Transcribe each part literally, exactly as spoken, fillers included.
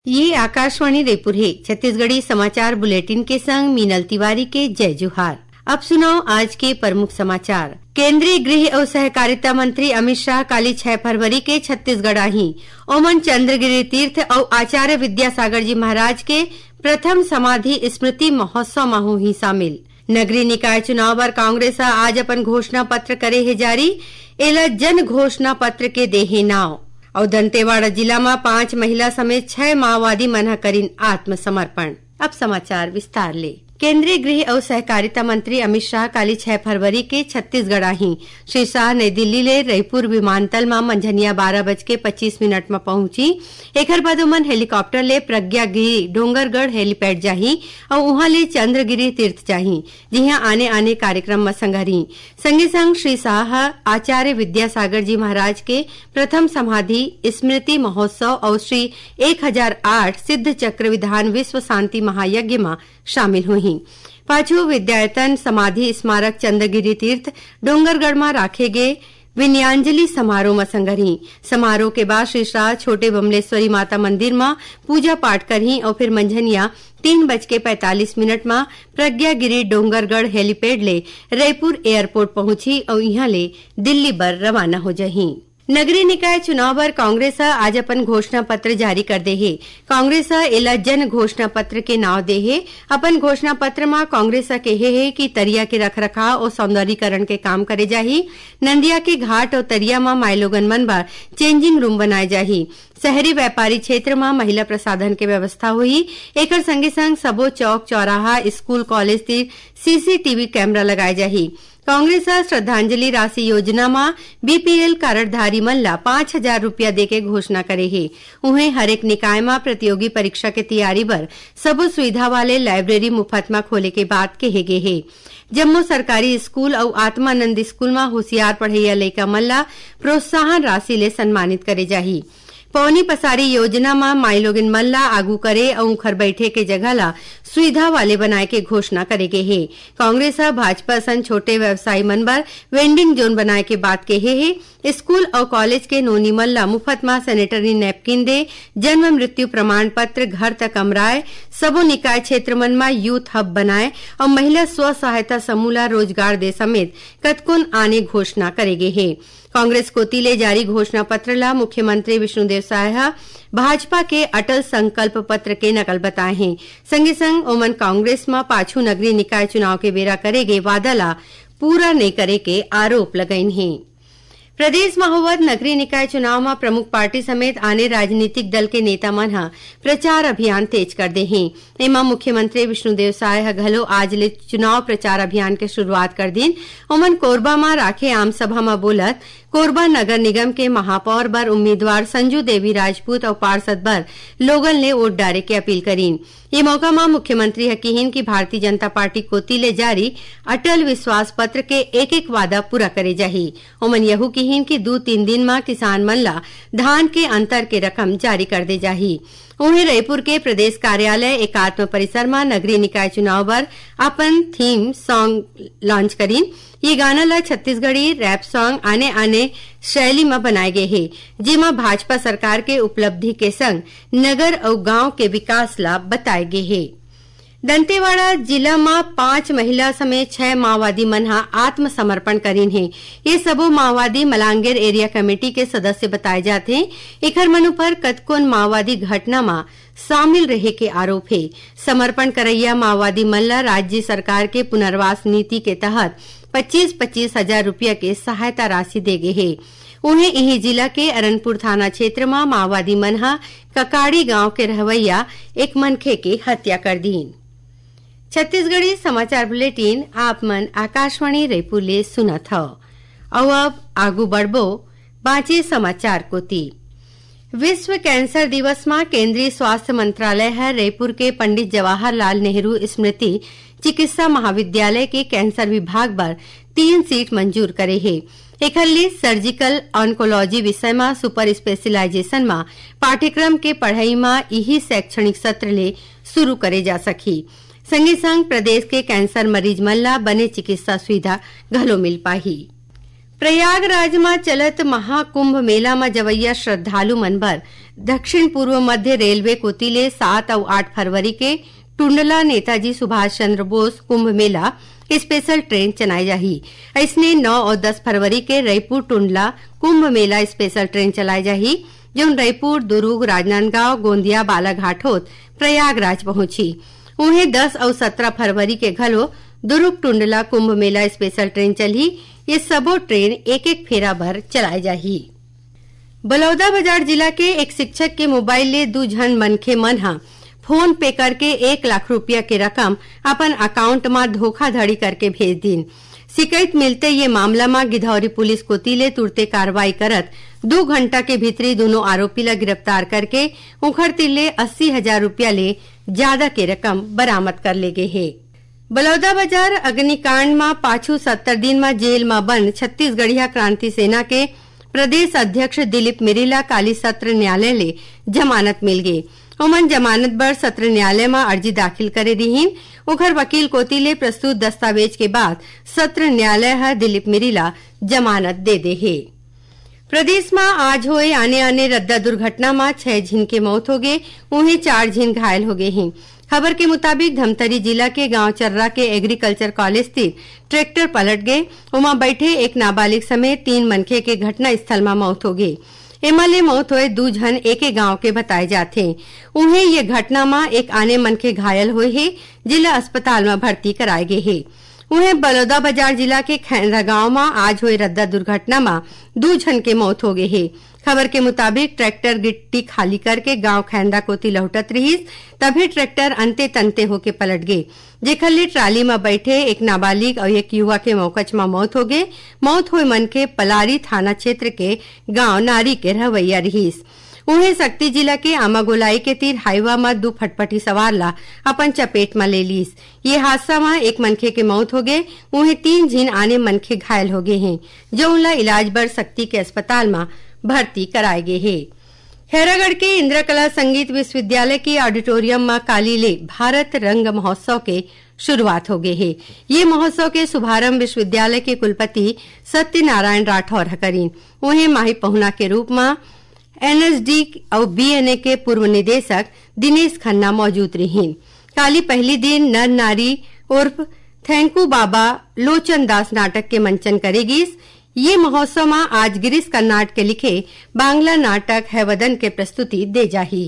ये आकाशवाणी रायपुर है। छत्तीसगढ़ी समाचार बुलेटिन के संग मीनल तिवारी के जय जोहार। अब सुनाओ आज के प्रमुख समाचार। केंद्रीय गृह और सहकारिता मंत्री अमित शाह काली छह फरवरी के छत्तीसगढ़ आही। ओमन चंद्रगिरी तीर्थ और आचार्य विद्यासागर जी महाराज के प्रथम समाधि स्मृति महोत्सव में हुई शामिल। नगरीय निकाय चुनाव पर कांग्रेस आज अपन घोषणा पत्र करे है जारी। एला जन घोषणा पत्र के देहे नाव। और दंतेवाड़ा जिला में पांच महिला समेत छह माओवादी मन करीन आत्मसमर्पण। अब समाचार विस्तार ले। केंद्रीय गृह और सहकारिता मंत्री अमित शाह काली छह फरवरी के छत्तीसगढ़ आही। श्री शाह नई दिल्ली ले रायपुर विमानतल में मंझनिया बारह बज के पच्चीस मिनट में पहुंची। एकर बाद ओमन हेलीकॉप्टर ले प्रज्ञागिरी डोंगरगढ़ हेलीपैड जाही और वहां ले चंद्रगिरी तीर्थ जाही, जिहां आने आने कार्यक्रम में संगरी। संगे संग श्री शाह आचार्य विद्यासागर जी महाराज के प्रथम समाधि स्मृति महोत्सव और श्री एक हजार आठ सिद्ध चक्र विधान विश्व शांति महायज्ञ में शामिल हुई। पाछू विद्यायतन समाधि स्मारक चंद्रगिरी तीर्थ डोंगरगढ़ में राखे गए विनयांजलि समारोह में संगरी। समारोह के बाद श्री शाह छोटे बमलेश्वरी माता मंदिर में पूजा पाठ करही और फिर मंझनिया तीन बज के पैंतालीस मिनट में प्रज्ञागिरी डोंगरगढ़ हेलीपैड ले रायपुर एयरपोर्ट पहुंची और यहाँ ले दिल्ली बर रवाना हो जही। नगरीय निकाय चुनाव पर कांग्रेस आज अपन घोषणा पत्र जारी कर दे है। कांग्रेस एला जन घोषणा पत्र के नाव दे है। अपन घोषणा पत्र में कांग्रेस कहे है कि तरिया के रखरखाव और सौंदर्यीकरण के काम करे जाही। नंदिया के घाट और तरिया में माइलोगन मन बर चेंजिंग रूम बनाए जाही। शहरी व्यापारी क्षेत्र में महिला प्रसाधन के व्यवस्था हुई। एकर संगे संग सबो चौक चौराहा स्कूल कॉलेज तीर सीसीटीवी कैमरा लगाए जाही। कांग्रेस श्रद्धांजलि राशि योजना में बीपीएल कार्डधारी मन ला पांच हजार रूपया दे के घोषणा करे है। उन्हें हरेक निकाय में प्रतियोगी परीक्षा के तैयारी बर सबो सुविधा वाले लाइब्रेरी मुफ्त में खोले के बात कहे गे है। जम्मू सरकारी स्कूल और आत्मानंद स्कूल में होशियार पढ़ैया लइका मन ला प्रोत्साहन राशि ले सम्मानित करे जाही। पौनी पसारी योजना में माइलोगिन मन ला आगू करे और घर बैठे के जगह ला सुविधा वाले बनाए के घोषणा करे गे है। कांग्रेस भाजपा सन छोटे व्यवसायी मन बर वेंडिंग जोन बनाए के बात कहे है। स्कूल और कॉलेज के नोनी मन ला मुफ्त में सैनिटरी नैपकिन दे, जन्म मृत्यु प्रमाण पत्र घर तक अमराए, सबो निकाय क्षेत्र मन में यूथ हब बनाए और महिला स्व सहायता समूह ला रोजगार दे समेत कतकुन आने घोषणा करे गे है। कांग्रेस कोती ले जारी घोषणा पत्र ला मुख्यमंत्री विष्णुदेव साय भाजपा के अटल संकल्प पत्र के नकल बताए हैं। संगे संग ओमन कांग्रेस में पाछू नगरीय निकाय चुनाव के बेरा करेगे वादा ला पूरा नहीं करे के आरोप लगाइन हैं। प्रदेश में होवत नगरीय निकाय चुनाव में प्रमुख पार्टी समेत आने राजनीतिक दल के नेता मन ह प्रचार अभियान तेज कर दे हैं। एमा मुख्यमंत्री विष्णुदेव साय घलो आज ले चुनाव प्रचार अभियान के शुरुआत कर दिन। ओमन कोरबा में राखे आम सभा में बोलत कोरबा नगर निगम के महापौर बर उम्मीदवार संजू देवी राजपूत और पार्षद बर लोगन ले वोट डारे के अपील करीन। ये मौका में मुख्यमंत्री हकीहिन की भारतीय जनता पार्टी कोती ले जारी अटल विश्वास पत्र के एक एक वादा पूरा करे जाही। ओमन यहू कीहिन की दो तीन दिन में किसान मन ला धान के अंतर के रकम जारी कर दे जाही। उन्हें रायपुर के प्रदेश कार्यालय एकात्म परिसर में नगरीय निकाय चुनाव पर अपन थीम सॉन्ग लॉन्च करीन। ये गाना ला छत्तीसगढ़ी रैप सॉन्ग आने आने शैली में बनाए गए है, जेमा भाजपा सरकार के उपलब्धि के संग नगर और गांव के विकास ला बताए गए है। दंतेवाड़ा जिला में पांच महिला समेत छह माओवादी मन हा आत्मसमर्पण करीन है। ये सबो माओवादी मलांगीर एरिया कमेटी के सदस्य बताए जाते हैं। एकर मनु पर कतकोन माओवादी घटना में शामिल रहे के आरोप है। समर्पण करैया माओवादी मन ला राज्य सरकार के पुनर्वास नीति के तहत पच्चीस पच्चीस हजार रूपया के सहायता राशि दे गए है। उन्हें यही जिला के अरनपुर थाना क्षेत्र में माओवादी मन हा ककाड़ी गांव के रहवैया एक मनखे के हत्या कर दीन। छत्तीसगढ़ी समाचार बुलेटिन आप मन आकाशवाणी रायपुर ले सुनत हव। और अब आगू बढ़बो बाँचे समाचार कोती। विश्व कैंसर दिवस में केंद्रीय स्वास्थ्य मंत्रालय है रायपुर के पंडित जवाहरलाल नेहरू स्मृति चिकित्सा महाविद्यालय के कैंसर विभाग बर तीन सीट मंजूर करे है। एकर ले सर्जिकल ऑन्कोलॉजी विषय में सुपर स्पेशलाइजेशन में पाठ्यक्रम के पढ़ाई में यही शैक्षणिक सत्र ले शुरू करे जा सकी। संगे संग प्रदेश के कैंसर मरीज मन ला बने चिकित्सा सुविधा घलो मिल पाही। प्रयागराज में चलत महाकुंभ मेला में जवैया श्रद्धालु मन बर दक्षिण पूर्व मध्य रेलवे कोती ले सात और आठ फरवरी के टुंडला नेताजी सुभाष चंद्र बोस कुंभ मेला स्पेशल ट्रेन चलाई जाही। इसने नौ और दस फरवरी के रायपुर टुंडला कुंभ मेला स्पेशल ट्रेन चलाई जाही, जो रायपुर, दुर्ग, राजनांदगांव, गोंदिया, बालाघाट होत प्रयागराज पहुंची। उन्हें दस और सत्रह फरवरी के घलो दुर्ग टुंडला कुंभ मेला स्पेशल ट्रेन चली। ये सबो ट्रेन एक एक फेरा भर चलाई जाही। बलौदाबाजार जिला के एक शिक्षक के मोबाइल ले दू झन मनखे मन हा फोन पे करके एक लाख रुपया के रकम अपन अकाउंट में धोखाधड़ी करके भेज दीन। शिकायत मिलते ये मामला में गिधौरी पुलिस कोती ले तुरते कार्रवाई करत दो घंटा के भीतरी दोनों आरोपी ला गिरफ्तार करके उखड़ तिल्ले अस्सी हजार रूपया ले ज्यादा के रकम बरामद कर ले गए है। बलौदाबाजार अग्निकांड में पाछू सत्तर दिन में जेल में बंद छत्तीसगढ़िया क्रांति सेना के प्रदेश अध्यक्ष दिलीप मिरिला काली सत्र न्यायालय ले जमानत मिल गई। उमन जमानत बर सत्र न्यायालय में अर्जी दाखिल करे रहीन। उखर वकील कोती ले प्रस्तुत दस्तावेज के बाद सत्र न्यायालय है दिलीप मिरिला जमानत दे दे है। प्रदेश में आज हुए आने आने रद्दा दुर्घटना में छह झिन के मौत हो गए, उन्हें चार झिन घायल हो गए हैं। खबर के मुताबिक धमतरी जिला के गांव चर्रा के एग्रीकल्चर कॉलेज स्थित ट्रैक्टर पलट गए। उमा बैठे एक नाबालिग समेत तीन मनखे के घटना स्थल में मौत हो गई। एमएलए मौत हुए दू झन एक गांव के बताए जाते। उन्हें ये घटना में एक आने मनखे घायल हुए है, जिला अस्पताल में भर्ती कराए गए है। उन्हें बलौदाबाजार जिला के खैंदा गांव में आज हुए रद्दा दुर्घटना में दो झन के मौत हो गए है। खबर के मुताबिक ट्रैक्टर गिट्टी खाली करके गांव खैंदा कोती लौटत रहीस, तभी ट्रैक्टर अंते तंते होके पलट गए, जेखर ले ट्राली में बैठे एक नाबालिग और एक युवा के मौकच में मौत हो गए। मौत हुए मन के पलारी थाना क्षेत्र के गांव नारी के रहवैया रहीस। उन्हें शक्ति जिला के आमागोलाई के तीर हाईवा में दो फटफटी सवार ला अपन चपेट में ले लीस। ये हादसा में एक मनखे के मौत हो गए, उन्हें तीन झिन आने मनखे घायल हो गए हैं, जो उनला इलाज बर शक्ति के अस्पताल में भर्ती कराए गए हैं। खैरागढ़ के इंदिरा कला संगीत विश्वविद्यालय के ऑडिटोरियम में काली ले भारत रंग महोत्सव के शुरुआत हो गए है। ये महोत्सव के शुभारंभ विश्वविद्यालय के कुलपति सत्यनारायण राठौर करीन। उन्हें माही पहुना के रूप में एनएसडी और बीएनए के पूर्व निदेशक दिनेश खन्ना मौजूद रहीन। काली पहली दिन नर नारी उर्फ थैंकू बाबा लोचन दास नाटक के मंचन करेगी। ये महोत्सव में आज गिरीश कर्नाड के लिखे बांग्ला नाटक हैवदन के प्रस्तुति दे जाही।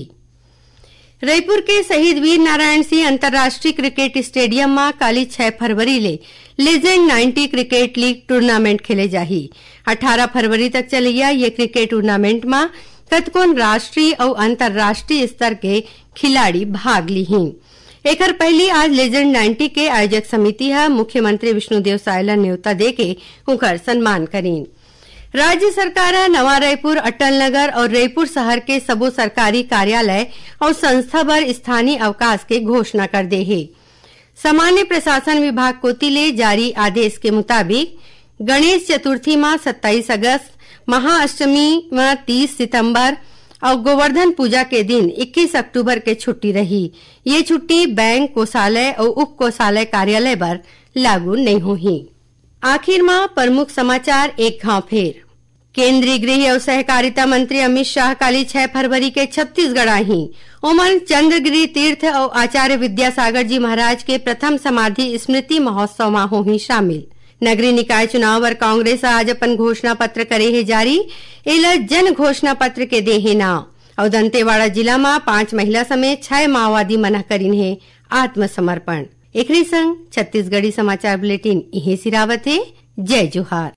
रायपुर के शहीद वीर नारायण सिंह अंतर्राष्ट्रीय क्रिकेट स्टेडियम में काली छह फरवरी ले legend ninety cricket league tournament खेले जाही। अठारह फरवरी तक चलिया ये क्रिकेट टूर्नामेंट में कतकोन राष्ट्रीय और अंतर्राष्ट्रीय स्तर के खिलाड़ी भाग ली हैं। एकर पहली आज लेजेंड नाइन्टी के आयोजक समिति है मुख्यमंत्री विष्णुदेव सायला न्योता दे के उनकर सम्मान करीन। राज्य सरकार नवा रायपुर, अटल नगर और रायपुर शहर के सबो सरकारी कार्यालय और संस्था पर स्थानीय अवकाश के घोषणा कर दे है। सामान्य प्रशासन विभाग कोती ले जारी आदेश के मुताबिक गणेश चतुर्थी में सत्ताईस अगस्त, महाअष्टमी में तीस सितंबर और गोवर्धन पूजा के दिन इक्कीस अक्टूबर के छुट्टी रही। ये छुट्टी बैंक, कोषालय और उप कोषालय कार्यालय पर लागू नहीं हुई। आखिर में प्रमुख समाचार एक घाव फेर। केंद्रीय गृह और सहकारिता मंत्री अमित शाह काली छह फरवरी के छत्तीसगढ़ आई। उमन चंद्रगिरी तीर्थ और आचार्य विद्यासागर जी महाराज के प्रथम समाधि स्मृति महोत्सव में होही शामिल। नगरीय निकाय चुनाव पर कांग्रेस आज अपन घोषणा पत्र करे है जारी। एला जन घोषणा पत्र के दे है नाव। और दंतेवाड़ा जिला में पांच महिला समेत छह माओवादी मना करीन है आत्मसमर्पण। एकरी संग छत्तीसगढ़ी समाचार बुलेटिन इहे सिरावत है। जय जोहार।